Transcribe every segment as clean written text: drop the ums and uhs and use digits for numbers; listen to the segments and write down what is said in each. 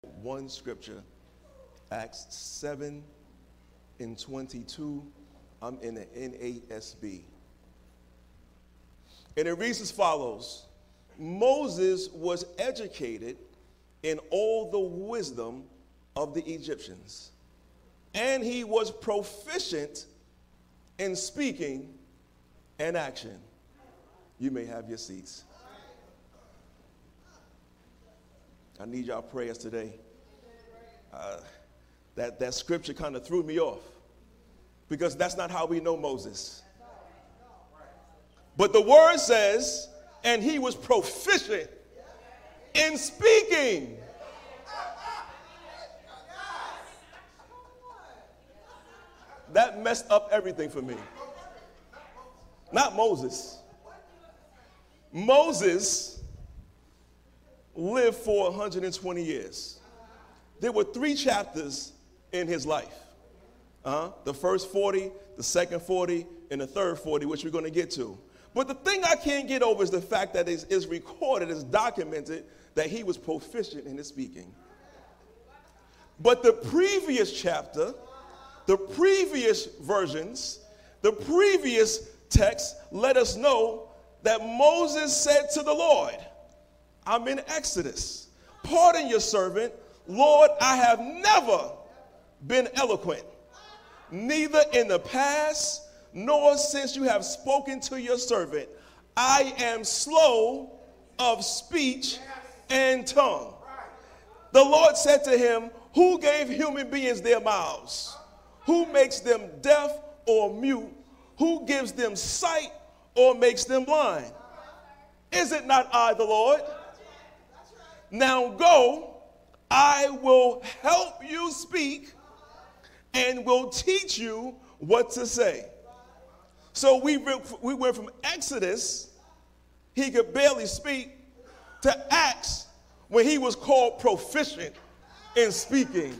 one scripture, Acts 7 and 22. I'm in the NASB. And it reads as follows. Moses was educated in all the wisdom of the Egyptians, and he was proficient in speaking and action. You may have your seats. I need y'all prayers today. That scripture kind of threw me off because that's not how we know Moses. But the word says, and he was proficient in speaking. That messed up everything for me. Not Moses. Moses lived for 120 years. There were 3 chapters in his life. The first 40, the second 40, and the third 40, which we're going to get to. But the thing I can't get over is the fact that it's recorded, it's documented, that he was proficient in his speaking. But the previous chapter, the previous versions, the previous text let us know that Moses said to the Lord, I'm in Exodus. Pardon your servant. Lord, I have never been eloquent, neither in the past nor since you have spoken to your servant. I am slow of speech and tongue. The Lord said to him, who gave human beings their mouths? Who makes them deaf or mute? Who gives them sight or makes them blind? Is it not I, the Lord? Now go, I will help you speak and will teach you what to say. So we went from Exodus, he could barely speak, to Acts, when he was called proficient in speaking.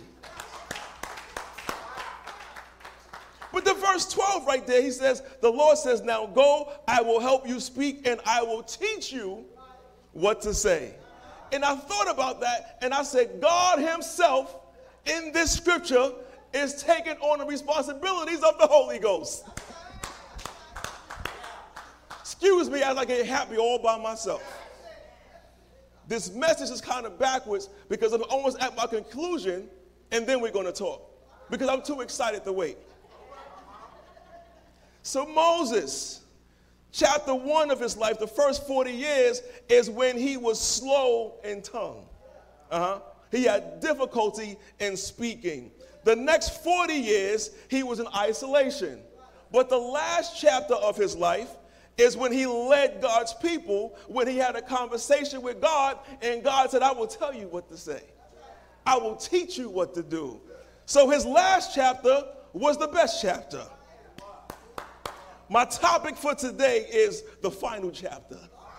But the verse 12 right there, he says, the Lord says, now go, I will help you speak, and I will teach you what to say. And I thought about that, and I said, God himself in this scripture is taking on the responsibilities of the Holy Ghost. Excuse me as I get happy all by myself. This message is kind of backwards because I'm almost at my conclusion, and then we're going to talk because I'm too excited to wait. So Moses, chapter 1 of his life, the first 40 years is when he was slow in tongue. He had difficulty in speaking. The next 40 years, he was in isolation. But the last chapter of his life is when he led God's people, when he had a conversation with God, and God said, I will tell you what to say. I will teach you what to do. So his last chapter was the best chapter. My topic for today is the final chapter.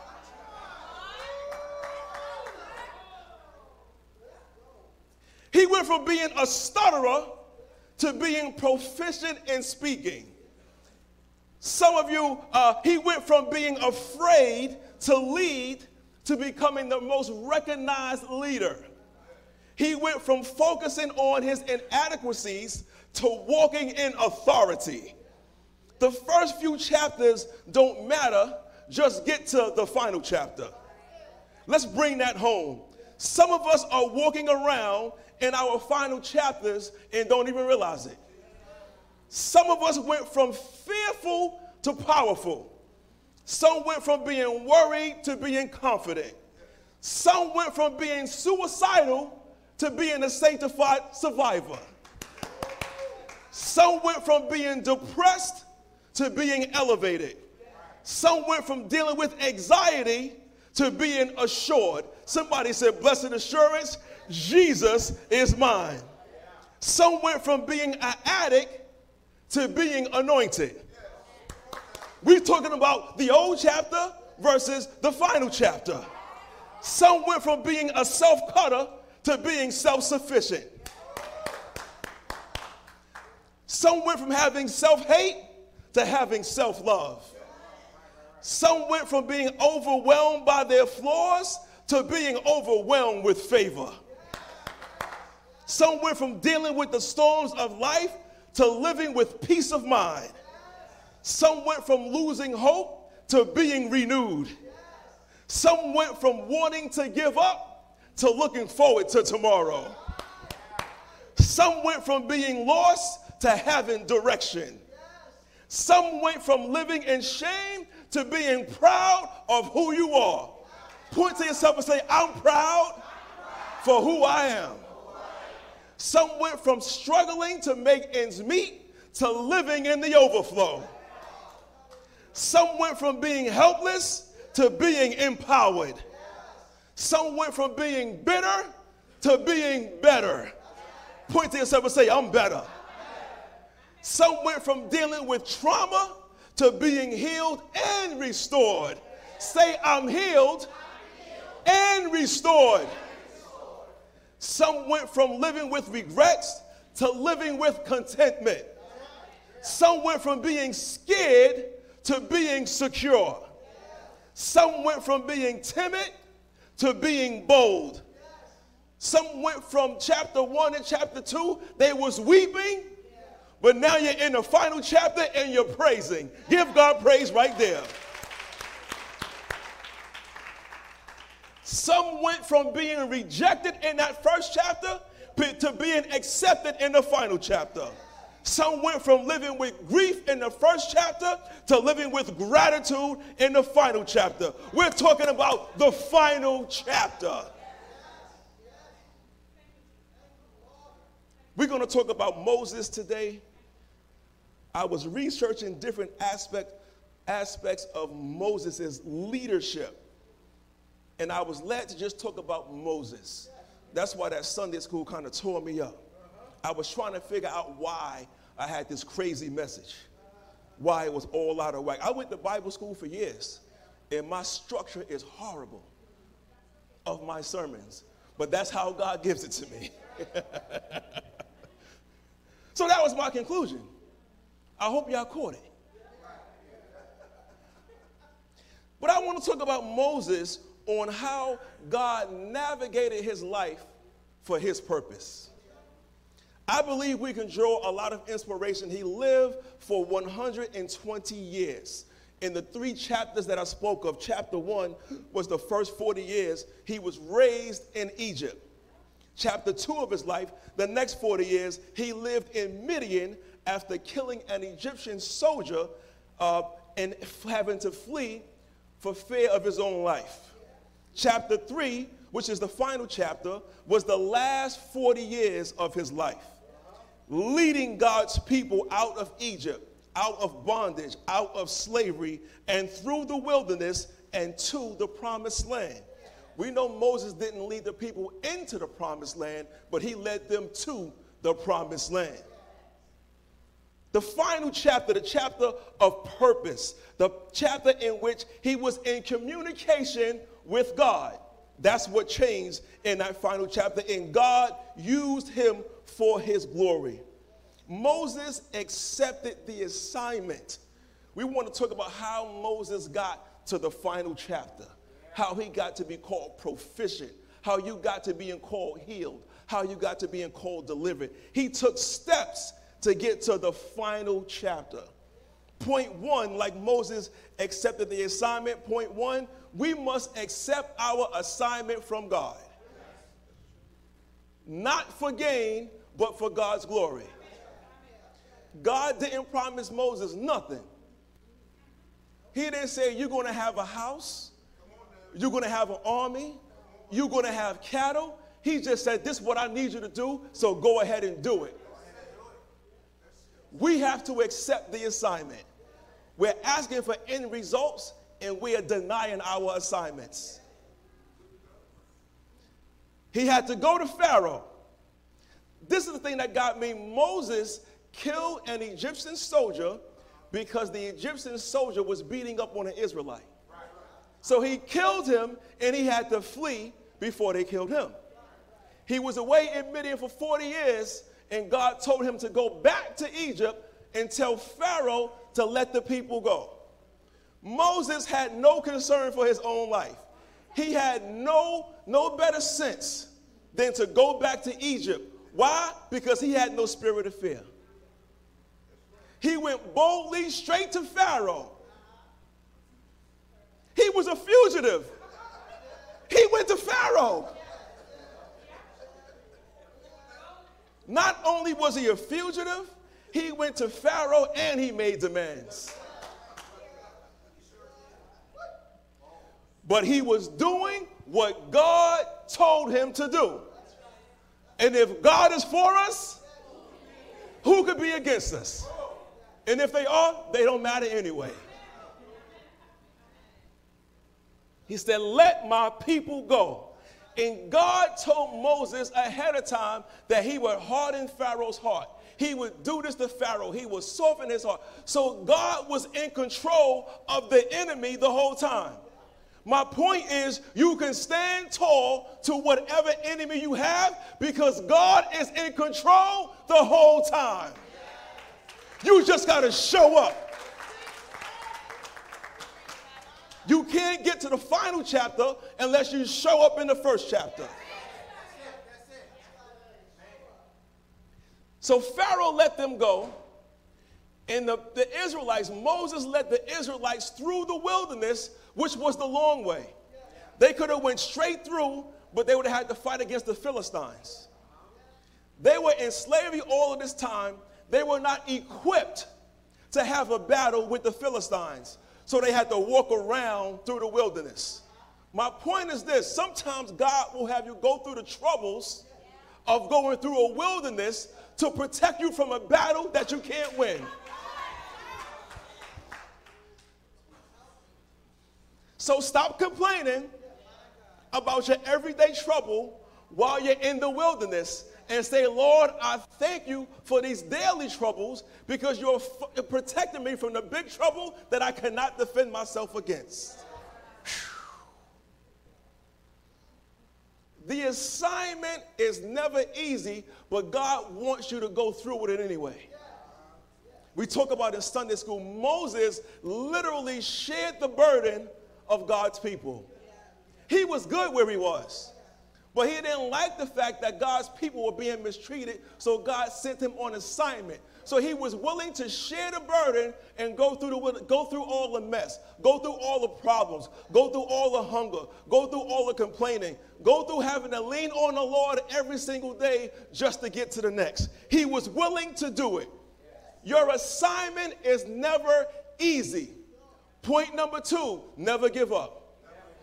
He went from being a stutterer to being proficient in speaking. Some of you, he went from being afraid to lead to becoming the most recognized leader. He went from focusing on his inadequacies to walking in authority. The first few chapters don't matter, just get to the final chapter. Let's bring that home. Some of us are walking around in our final chapters and don't even realize it. Some of us went from fearful to powerful. Some went from being worried to being confident. Some went from being suicidal to being a sanctified survivor. Some went from being depressed to being elevated. Some went from dealing with anxiety to being assured. Somebody said, blessed assurance, Jesus is mine. Some went from being an addict to being anointed. We're talking about the old chapter versus the final chapter. Some went from being a self-cutter to being self-sufficient. Some went from having self-hate to having self-love. Some went from being overwhelmed by their flaws to being overwhelmed with favor. Some went from dealing with the storms of life to living with peace of mind. Some went from losing hope to being renewed. Some went from wanting to give up to looking forward to tomorrow. Some went from being lost to having direction. Some went from living in shame to being proud of who you are. Point to yourself and say, I'm proud for who I am. Some went from struggling to make ends meet to living in the overflow. Some went from being helpless to being empowered. Some went from being bitter to being better. Point to yourself and say, I'm better. Some went from dealing with trauma to being healed and restored. Say, I'm healed and restored. Some went from living with regrets to living with contentment. Some went from being scared to being secure. Some went from being timid to being bold. Some went from chapter 1 and chapter 2, they was weeping, but now you're in the final chapter and you're praising. Give God praise right there. Some went from being rejected in that first chapter to being accepted in the final chapter. Some went from living with grief in the first chapter to living with gratitude in the final chapter. We're talking about the final chapter. We're going to talk about Moses today. I was researching different aspects of Moses' leadership. And I was led to just talk about Moses. That's why that Sunday school kind of tore me up. I was trying to figure out why I had this crazy message, why it was all out of whack. I went to Bible school for years, and my structure is horrible of my sermons. But that's how God gives it to me. So that was my conclusion. I hope y'all caught it. But I want to talk about Moses on how God navigated his life for his purpose. I believe we can draw a lot of inspiration. He lived for 120 years. In the 3 chapters that I spoke of, chapter 1 was the first 40 years. He was raised in Egypt. Chapter 2 of his life, the next 40 years, he lived in Midian after killing an Egyptian soldier and having to flee for fear of his own life. Chapter 3, which is the final chapter, was the last 40 years of his life, leading God's people out of Egypt, out of bondage, out of slavery, and through the wilderness and to the promised land. We know Moses didn't lead the people into the promised land, but he led them to the promised land. The final chapter, the chapter of purpose, the chapter in which he was in communication with God. That's what changed in that final chapter, and God used him for his glory. Moses accepted the assignment. We want to talk about how Moses got to the final chapter, how he got to be called proficient, how you got to be called healed, how you got to be called delivered. He took steps to get to the final chapter. Point 1, like Moses accepted the assignment, point 1, we must accept our assignment from God. Not for gain, but for God's glory. God didn't promise Moses nothing. He didn't say you're going to have a house, you're going to have an army, you're going to have cattle. He just said, this is what I need you to do, so go ahead and do it. We have to accept the assignment. We're asking for end results, and we are denying our assignments. He had to go to Pharaoh. This is the thing that got me. Moses killed an Egyptian soldier because the Egyptian soldier was beating up on an Israelite. So he killed him, and he had to flee before they killed him. He was away in Midian for 40 years, and God told him to go back to Egypt and tell Pharaoh to let the people go. Moses had no concern for his own life. He had no better sense than to go back to Egypt, Why? Because he had no spirit of fear. He went boldly straight to Pharaoh. He was a fugitive. He went to Pharaoh. Not only was he a fugitive, he went to Pharaoh and he made demands. But he was doing what God told him to do. And if God is for us, who could be against us? And if they are, they don't matter anyway. He said, let my people go. And God told Moses ahead of time that he would harden Pharaoh's heart. He would do this to Pharaoh. He would soften his heart. So God was in control of the enemy the whole time. My point is, you can stand tall to whatever enemy you have because God is in control the whole time. You just got to show up. You can't get to the final chapter unless you show up in the first chapter. So Pharaoh let them go, and the Israelites, Moses led the Israelites through the wilderness, which was the long way. They could have went straight through, but they would have had to fight against the Philistines. They were in slavery all of this time. They were not equipped to have a battle with the Philistines. So they had to walk around through the wilderness. My point is this: sometimes God will have you go through the troubles of going through a wilderness to protect you from a battle that you can't win. So stop complaining about your everyday trouble while you're in the wilderness and say, Lord, I thank you for these daily troubles because you're protecting me from the big trouble that I cannot defend myself against. The assignment is never easy, but God wants you to go through with it anyway. We talk about in Sunday school, Moses literally shared the burden of God's people. He was good where he was, but he didn't like the fact that God's people were being mistreated, so God sent him on assignment. So he was willing to share the burden and go through all the mess, go through all the problems, go through all the hunger, go through all the complaining, go through having to lean on the Lord every single day just to get to the next. He was willing to do it. Your assignment is never easy. Point number 2, never give up.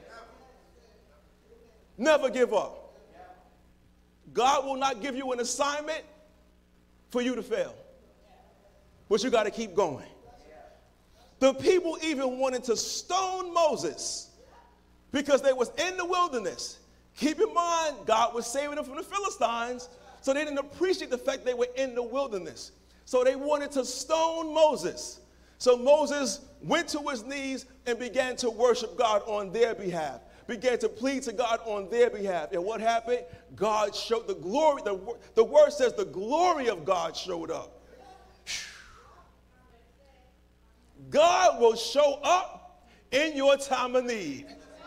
Never give up. God will not give you an assignment for you to fail. But you got to keep going. The people even wanted to stone Moses because they was in the wilderness. Keep in mind, God was saving them from the Philistines, so they didn't appreciate the fact they were in the wilderness. So they wanted to stone Moses. So Moses went to his knees and began to worship God on their behalf, began to plead to God on their behalf. And what happened? God showed the glory. The word says the glory of God showed up. God will show up in your time of need.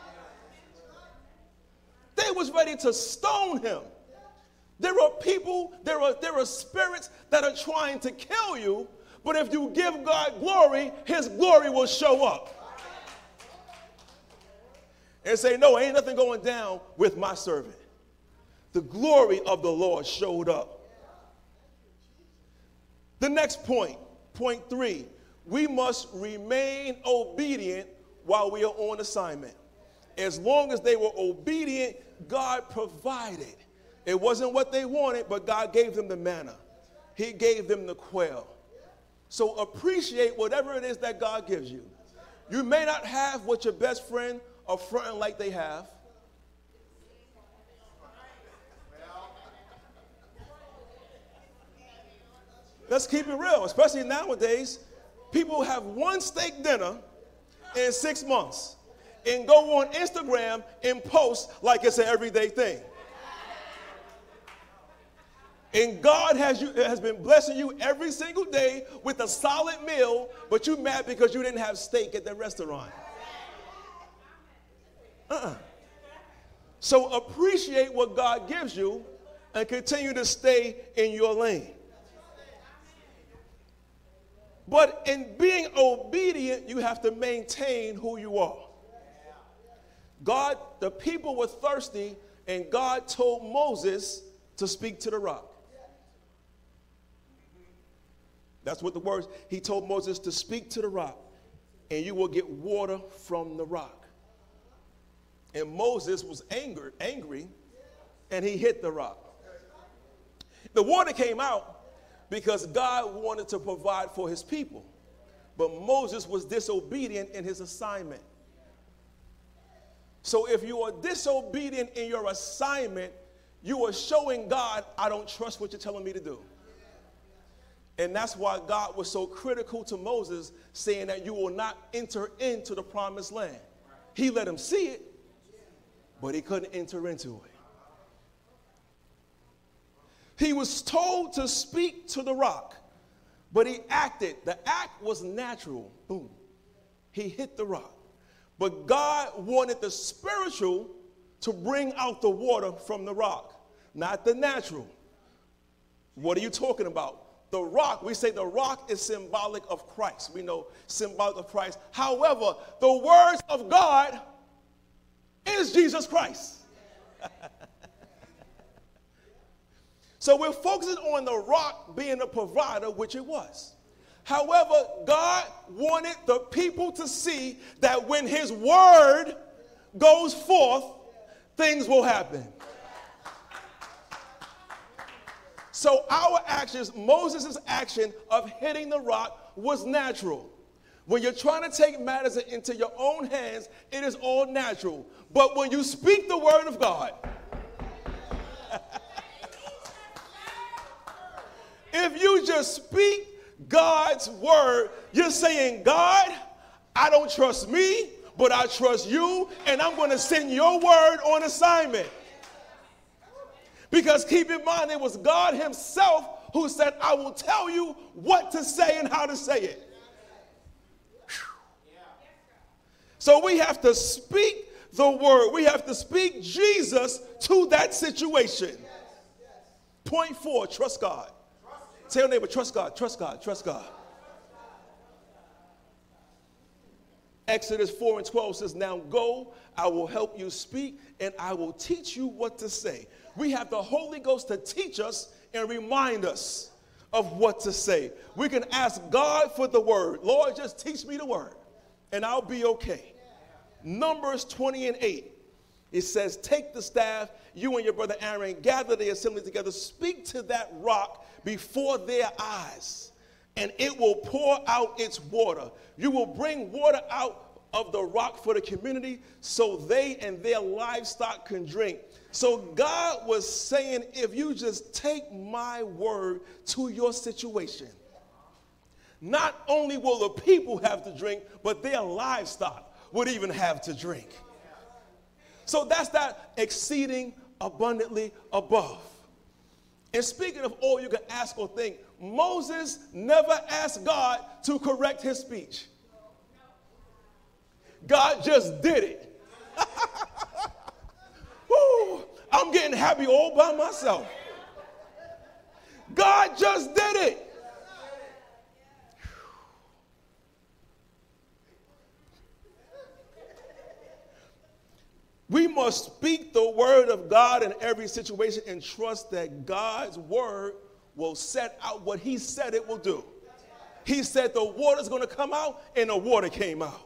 They was ready to stone him. There are people, there are spirits that are trying to kill you, but if you give God glory, his glory will show up. And say, no, ain't nothing going down with my servant. The glory of the Lord showed up. The next point, point 3, we must remain obedient while we are on assignment. As long as they were obedient, God provided. It wasn't what they wanted, but God gave them the manna. He gave them the quail. So appreciate whatever it is that God gives you. You may not have what your best friend are fronting like they have. Let's keep it real, especially nowadays. People have one steak dinner in 6 months and go on Instagram and post like it's an everyday thing. And God has been blessing you every single day with a solid meal, but you mad because you didn't have steak at the restaurant. So appreciate what God gives you and continue to stay in your lane. But in being obedient, you have to maintain who you are. God, the people were thirsty, and God told Moses to speak to the rock. That's what the words, he told Moses to speak to the rock, and you will get water from the rock. And Moses was angry, and he hit the rock. The water came out because God wanted to provide for his people. But Moses was disobedient in his assignment. So if you are disobedient in your assignment, you are showing God, I don't trust what you're telling me to do. And that's why God was so critical to Moses, saying that you will not enter into the promised land. He let him see it, but he couldn't enter into it. He was told to speak to the rock, but he acted. The act was natural. Boom. He hit the rock. But God wanted the spiritual to bring out the water from the rock, not the natural. What are you talking about? The rock, we say the rock is symbolic of Christ. We know symbolic of Christ. However, the words of God is Jesus Christ. So we're focusing on the rock being a provider, which it was. However, God wanted the people to see that when his word goes forth, things will happen. So our actions, Moses' action of hitting the rock was natural. When you're trying to take matters into your own hands, it is all natural. But when you speak the word of God, if you just speak God's word, you're saying, God, I don't trust me, but I trust you, and I'm going to send your word on assignment. Because keep in mind, it was God himself who said, I will tell you what to say and how to say it. So we have to speak the word. We have to speak Jesus to that situation. Point 4, trust God. Tell your neighbor, trust God, trust God, trust God. Exodus 4:12 says, now go, I will help you speak, and I will teach you what to say. We have the Holy Ghost to teach us and remind us of what to say. We can ask God for the word. Lord, just teach me the word, and I'll be okay. Numbers 20:8. It says, take the staff, you and your brother Aaron, gather the assembly together, speak to that rock before their eyes, and it will pour out its water. You will bring water out of the rock for the community so they and their livestock can drink. So God was saying, if you just take my word to your situation, not only will the people have to drink, but their livestock would even have to drink. So that's that exceeding abundantly above. And speaking of all you can ask or think, Moses never asked God to correct his speech. God just did it. Woo, I'm getting happy all by myself. God just did it. We must speak the word of God in every situation and trust that God's word will set out what he said it will do. He said the water's going to come out, and the water came out.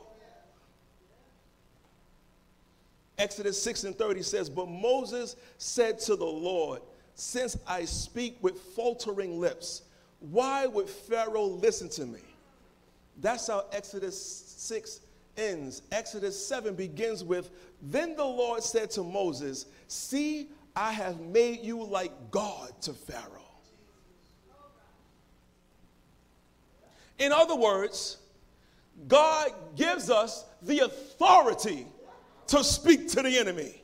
Exodus 6:30 says, but Moses said to the Lord, since I speak with faltering lips, why would Pharaoh listen to me? That's how Exodus 6 ends. Exodus 7 begins with, then the Lord said to Moses, see, I have made you like God to Pharaoh. In other words, God gives us the authority to speak to the enemy.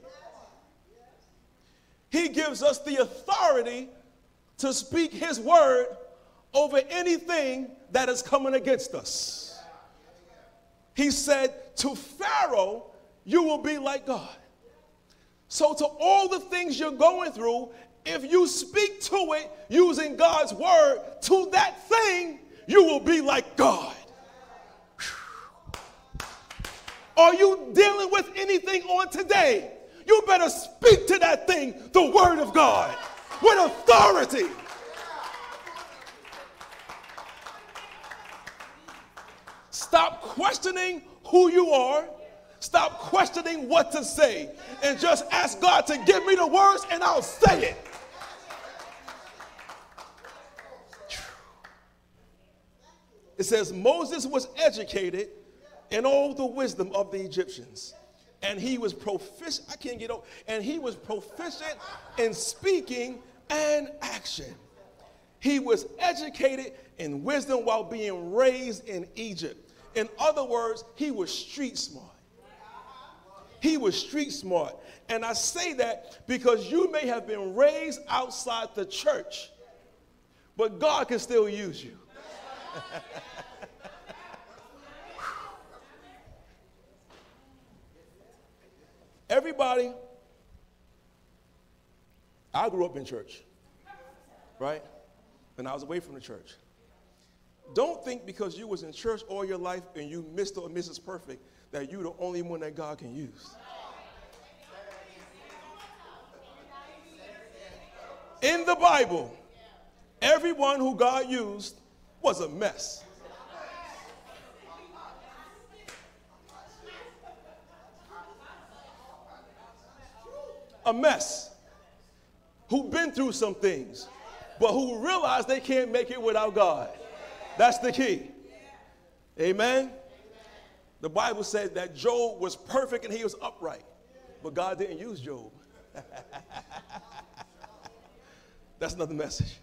He gives us the authority to speak his word over anything that is coming against us. He said to Pharaoh, you will be like God. So to all the things you're going through, If you speak to it using God's word to that thing, you will be like God. Are you dealing with anything on today? You better speak to that thing, the word of God, with authority. Stop questioning who you are. Stop questioning what to say. And just ask God to give me the words and I'll say it. It says Moses was educated in all the wisdom of the Egyptians. And he was proficient, and he was proficient in speaking and action. He was educated in wisdom while being raised in Egypt. In other words, he was street smart. He was street smart. And I say that because you may have been raised outside the church, but God can still use you. Everybody, I grew up in church, right? And I was away from the church. Don't think because you was in church all your life and you Mr. or Mrs. Perfect that you're the only one that God can use. In the Bible, everyone who God used was a mess. A mess. Who've been through some things, but who realize they can't make it without God. That's the key. Amen. The Bible said that Job was perfect and he was upright, but God didn't use Job. That's another message.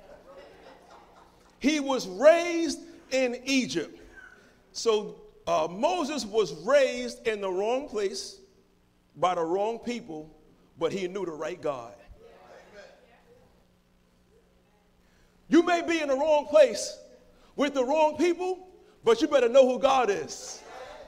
He was raised in Egypt. So Moses was raised in the wrong place by the wrong people, but he knew the right God. You may be in the wrong place with the wrong people, but you better know who God is.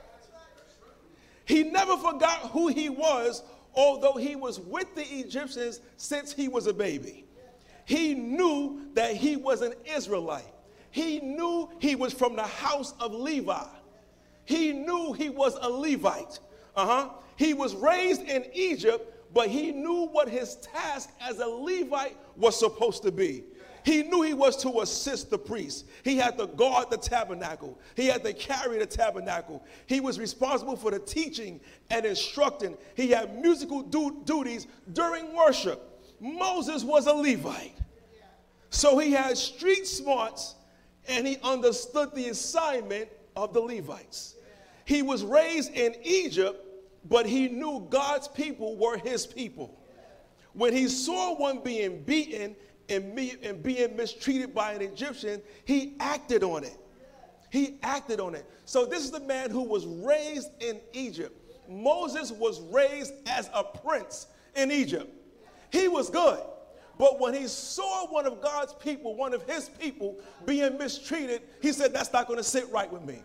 He never forgot who he was, although he was with the Egyptians since he was a baby. He knew that he was an Israelite. He knew he was from the house of Levi. He knew he was a Levite. He was raised in Egypt, but he knew what his task as a Levite was supposed to be. He knew he was to assist the priest. He had to guard the tabernacle. He had to carry the tabernacle. He was responsible for the teaching and instructing. He had musical duties during worship. Moses was a Levite. So he had street smarts and he understood the assignment of the Levites. He was raised in Egypt, but he knew God's people were his people. When he saw one being beaten and being mistreated by an Egyptian, he acted on it. He acted on it. So this is the man who was raised in Egypt. Moses was raised as a prince in Egypt. He was good. But when he saw one of God's people, one of his people being mistreated, he said, that's not going to sit right with me.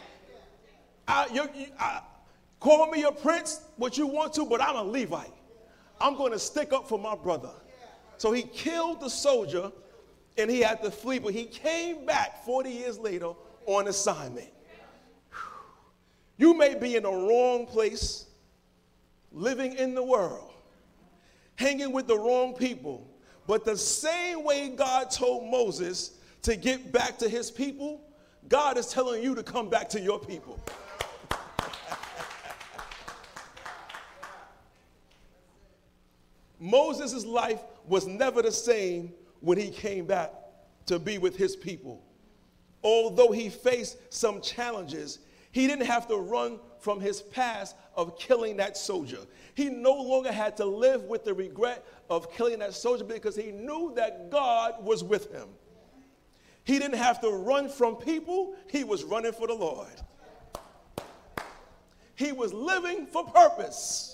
Call me a prince, what you want to, but I'm a Levite. I'm going to stick up for my brother. So he killed the soldier and he had to flee, but he came back 40 years later on assignment. You may be in the wrong place, living in the world, hanging with the wrong people, but the same way God told Moses to get back to his people, God is telling you to come back to your people. Moses' life was never the same when he came back to be with his people. Although he faced some challenges, he didn't have to run from his past of killing that soldier. He no longer had to live with the regret of killing that soldier because he knew that God was with him. He didn't have to run from people. He was running for the Lord. He was living for purpose.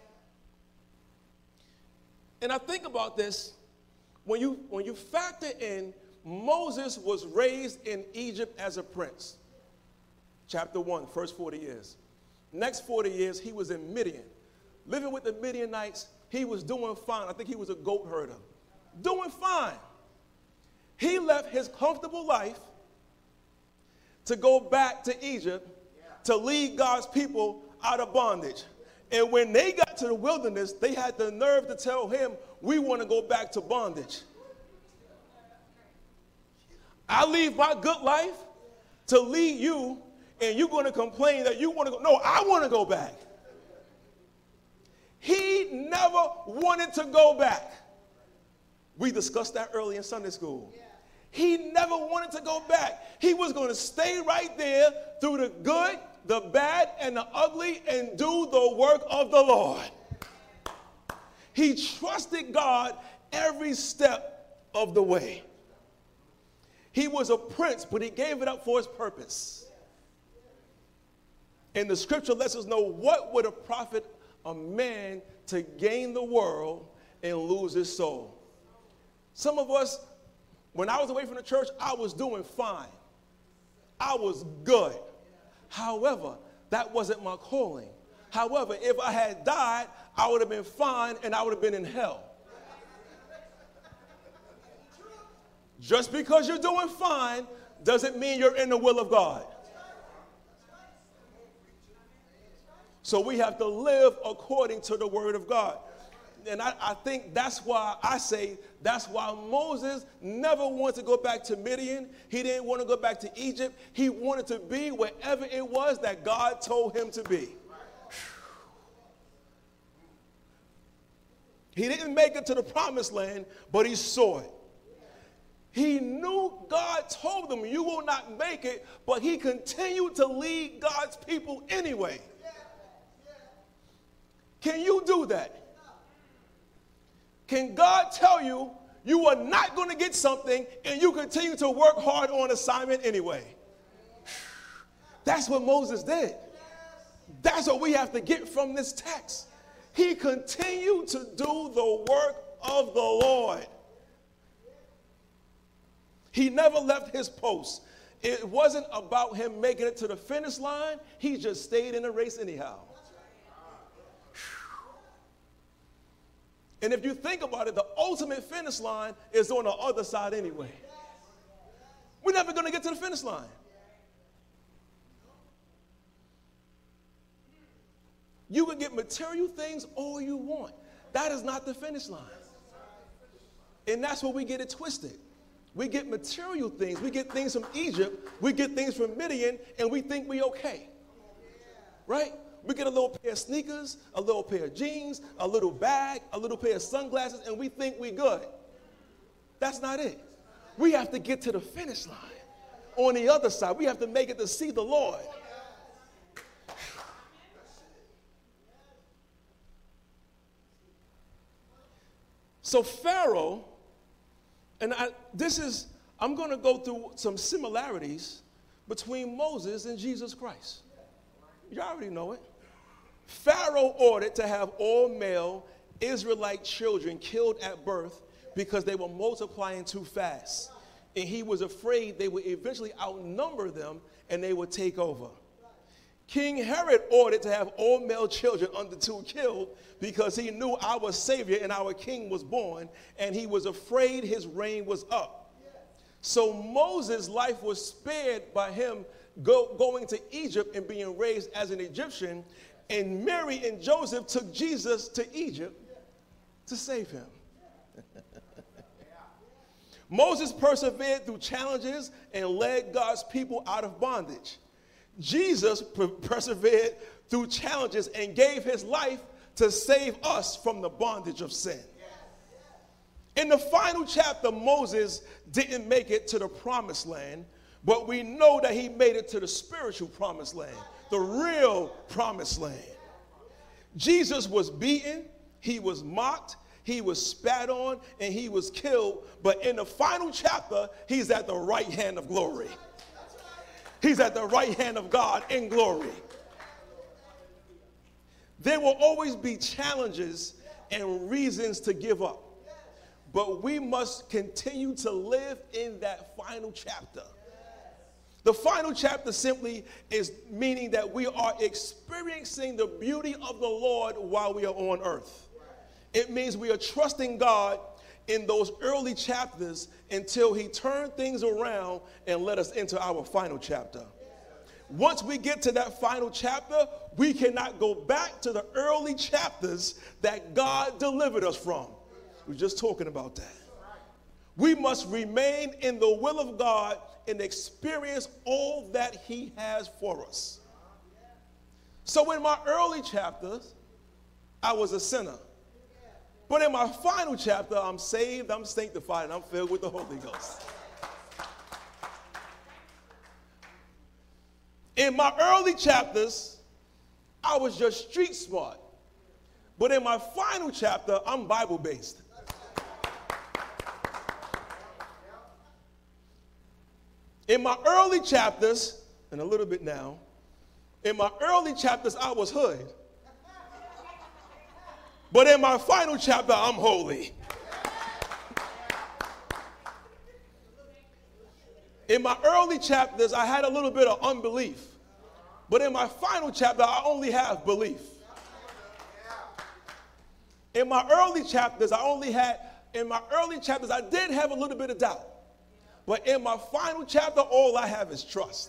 And I think about this, when you factor in Moses was raised in Egypt as a prince. Chapter 1, first 40 years. Next 40 years, he was in Midian. Living with the Midianites, he was doing fine. I think he was a goat herder. doing fine. He left his comfortable life to go back to Egypt to lead God's people out of bondage. And when they got to the wilderness, they had the nerve to tell him, we want to go back to bondage. I leave my good life to lead you, and you're going to complain that you want to go. No, I want to go back. He never wanted to go back. We discussed that early in Sunday school. He never wanted to go back. He was going to stay right there through the good, the bad, and the ugly and do the work of the Lord. He trusted God every step of the way. He was a prince, but he gave it up for his purpose. And the scripture lets us know, what would it profit a man to gain the world and lose his soul? Some of us, when I was away from the church, I was doing fine. I was good. However, that wasn't my calling. However, if I had died, I would have been fine and I would have been in hell. Just because you're doing fine doesn't mean you're in the will of God. So we have to live according to the word of God. And I think that's why I say that's why Moses never wanted to go back to Midian. He didn't want to go back to Egypt. He wanted to be wherever it was that God told him to be. He didn't make it to the promised land, but he saw it. He knew God told him, you will not make it, but he continued to lead God's people anyway. Can you do that? Can God tell you you are not going to get something and you continue to work hard on assignment anyway? That's what Moses did. That's what we have to get from this text. He continued to do the work of the Lord. He never left his post. It wasn't about him making it to the finish line. He just stayed in the race anyhow. And if you think about it, the ultimate finish line is on the other side anyway. We're never going to get to the finish line. You can get material things all you want. That is not the finish line. And that's where we get it twisted. We get material things. We get things from Egypt. We get things from Midian, and we think we okay. Right? We get a little pair of sneakers, a little pair of jeans, a little bag, a little pair of sunglasses, and we think we good. That's not it. We have to get to the finish line. On the other side, we have to make it to see the Lord. So Pharaoh, and I'm going to go through some similarities between Moses and Jesus Christ. You already know it. Pharaoh ordered to have all male Israelite children killed at birth because they were multiplying too fast. And he was afraid they would eventually outnumber them and they would take over. King Herod ordered to have all male children under 2 killed because he knew our Savior and our King was born, and he was afraid his reign was up. So Moses' life was spared by him going to Egypt and being raised as an Egyptian, and Mary and Joseph took Jesus to Egypt to save him. Moses persevered through challenges and led God's people out of bondage. Jesus persevered through challenges and gave his life to save us from the bondage of sin. In the final chapter, Moses didn't make it to the promised land, but we know that he made it to the spiritual promised land, the real promised land. Jesus was beaten, he was mocked, he was spat on, and he was killed, but in the final chapter, he's at the right hand of glory. He's at the right hand of God in glory. There will always be challenges and reasons to give up. But we must continue to live in that final chapter. The final chapter simply is meaning that we are experiencing the beauty of the Lord while we are on earth. It means we are trusting God in those early chapters until he turned things around and led us into our final chapter. Once we get to that final chapter, we cannot go back to the early chapters that God delivered us from. We're just talking about that. We must remain in the will of God and experience all that he has for us. So in my early chapters, I was a sinner. But in my final chapter, I'm saved, I'm sanctified, and I'm filled with the Holy Ghost. In my early chapters, I was just street smart. But in my final chapter, I'm Bible-based. In my early chapters, and a little bit now, in my early chapters, I was hood. But in my final chapter, I'm holy. In my early chapters, I had a little bit of unbelief. But in my final chapter, I only have belief. In my early chapters, I did have a little bit of doubt. But in my final chapter, all I have is trust.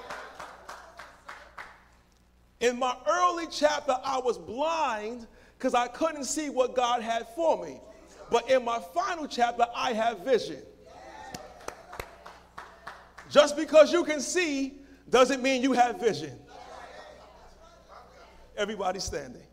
In my early chapter, I was blind because I couldn't see what God had for me. But in my final chapter, I have vision. Just because you can see doesn't mean you have vision. Everybody standing.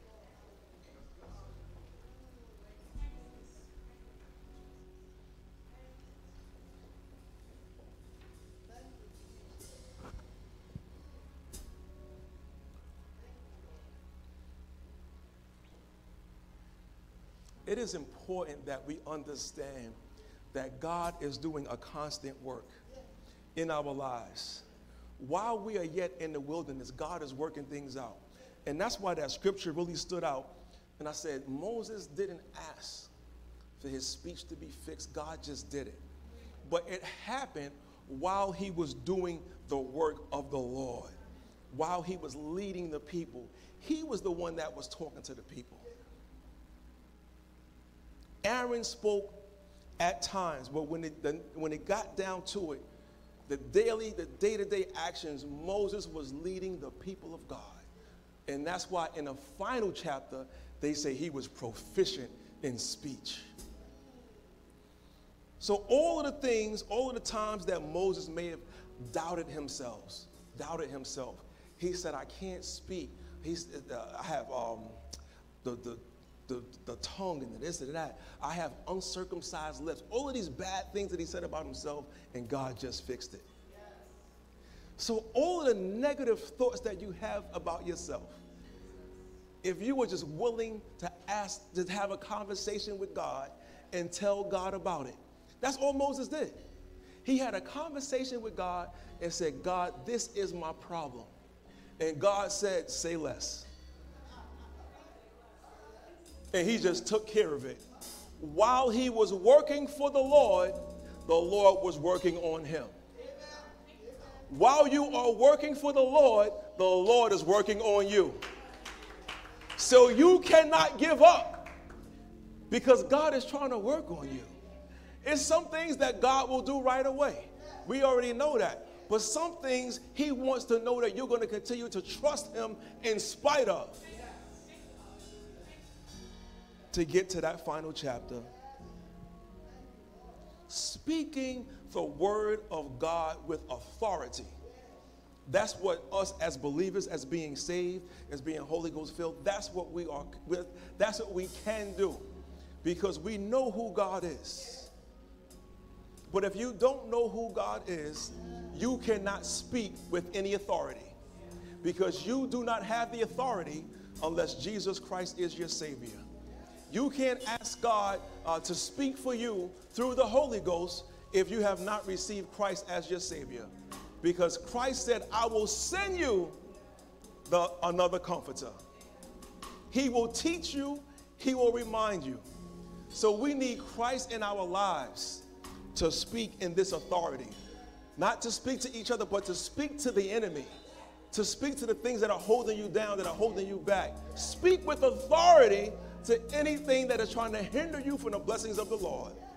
It is important that we understand that God is doing a constant work in our lives. While we are yet in the wilderness, God is working things out. And that's why that scripture really stood out. And I said, Moses didn't ask for his speech to be fixed. God just did it. But it happened while he was doing the work of the Lord. While he was leading the people. He was the one that was talking to the people. Aaron spoke at times, but when it got down to it, the day-to-day actions, Moses was leading the people of God. And that's why in the final chapter, they say he was proficient in speech. So all of the times that Moses may have doubted himself, he said, I can't speak. I have the tongue and the this and that. I have uncircumcised lips. All of these bad things that he said about himself, and God just fixed it. Yes. So all of the negative thoughts that you have about yourself, if you were just willing to have a conversation with God and tell God about it, that's all Moses did. He had a conversation with God and said, God, this is my problem. And God said, say less. And he just took care of it. While he was working for the Lord was working on him. While you are working for the Lord is working on you. So you cannot give up because God is trying to work on you. It's some things that God will do right away. We already know that. But some things he wants to know that you're going to continue to trust him in spite of. To get to that final chapter. Speaking the word of God with authority. That's what us as believers, as being saved, as being Holy Ghost filled, that's what we are with. That's what we can do. Because we know who God is. But if you don't know who God is, you cannot speak with any authority. Because you do not have the authority unless Jesus Christ is your Savior. You can't ask God to speak for you through the Holy Ghost if you have not received Christ as your Savior. Because Christ said, I will send you another comforter. He will teach you. He will remind you. So we need Christ in our lives to speak in this authority. Not to speak to each other, but to speak to the enemy. To speak to the things that are holding you down, that are holding you back. Speak with authority to anything that is trying to hinder you from the blessings of the Lord.